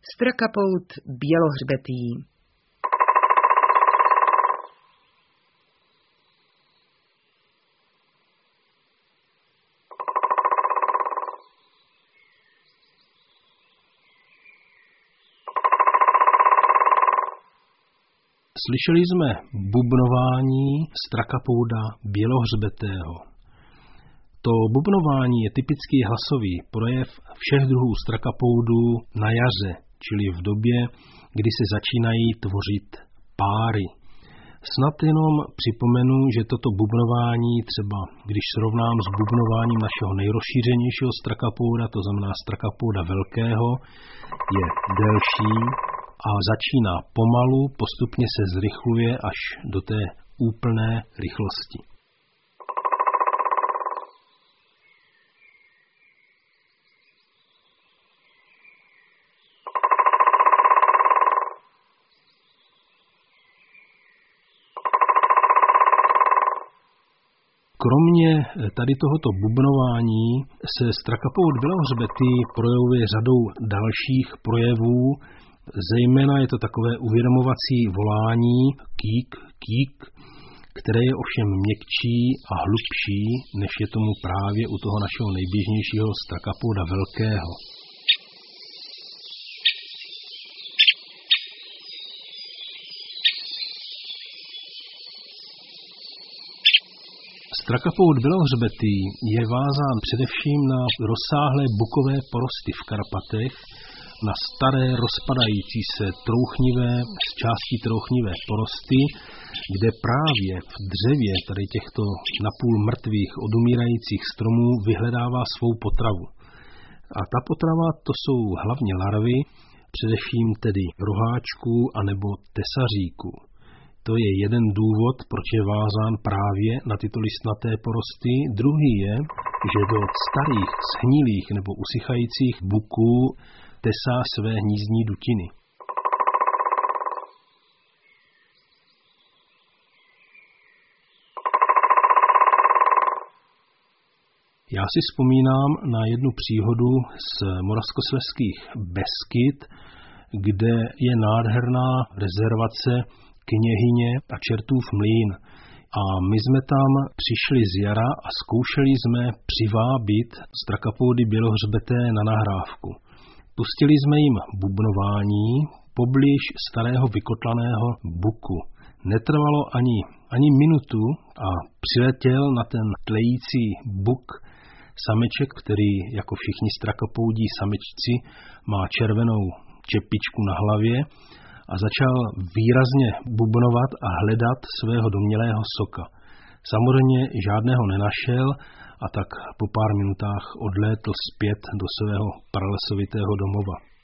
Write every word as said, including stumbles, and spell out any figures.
Strakapoud bělohřbetý. Slyšeli jsme bubnování strakapouda bělohřbetého. To bubnování je typický hlasový projev všech druhů strakapoudů na jaře, čili v době, kdy se začínají tvořit páry. Snad jenom připomenu, že toto bubnování, třeba když srovnám s bubnováním našeho nejrozšířenějšího strakapouda, to znamená strakapouda velkého, je delší a začíná pomalu, postupně se zrychluje až do té úplné rychlosti. Kromě tady tohoto bubnování se strakapoud bělohřbetý projevuje řadou dalších projevů, zejména je to takové uvědomovací volání kýk, kýk, které je ovšem měkčí a hlubší, než je tomu právě u toho našeho nejběžnějšího strakapouda velkého. Strakapoud bělohřbetý je vázán především na rozsáhlé bukové porosty v Karpatech, na staré rozpadající se trouchnivé, z částí trouchnivé porosty, kde právě v dřevě tady těchto napůl mrtvých odumírajících stromů vyhledává svou potravu. A ta potrava to jsou hlavně larvy, především tedy roháčků anebo tesaříků. To je jeden důvod, proč je vázán právě na tyto listnaté porosty. Druhý je, že do starých, shnilých nebo usychajících buků tesá své hnízdní dutiny. Já si vzpomínám na jednu příhodu z moravskoslezských Beskyd, kde je nádherná rezervace Kněhyně a Čertův mlýn. A my jsme tam přišli z jara a zkoušeli jsme přivábit strakapoudy bělohřbeté na nahrávku. Pustili jsme jim bubnování poblíž starého vykotlaného buku. Netrvalo ani, ani minutu a přiletěl na ten tlející buk sameček, který jako všichni strakapoudí samečci má červenou čepičku na hlavě a začal výrazně bubnovat a hledat svého domnělého soka. Samozřejmě žádného nenašel a tak po pár minutách odlétl zpět do svého pralesovitého domova.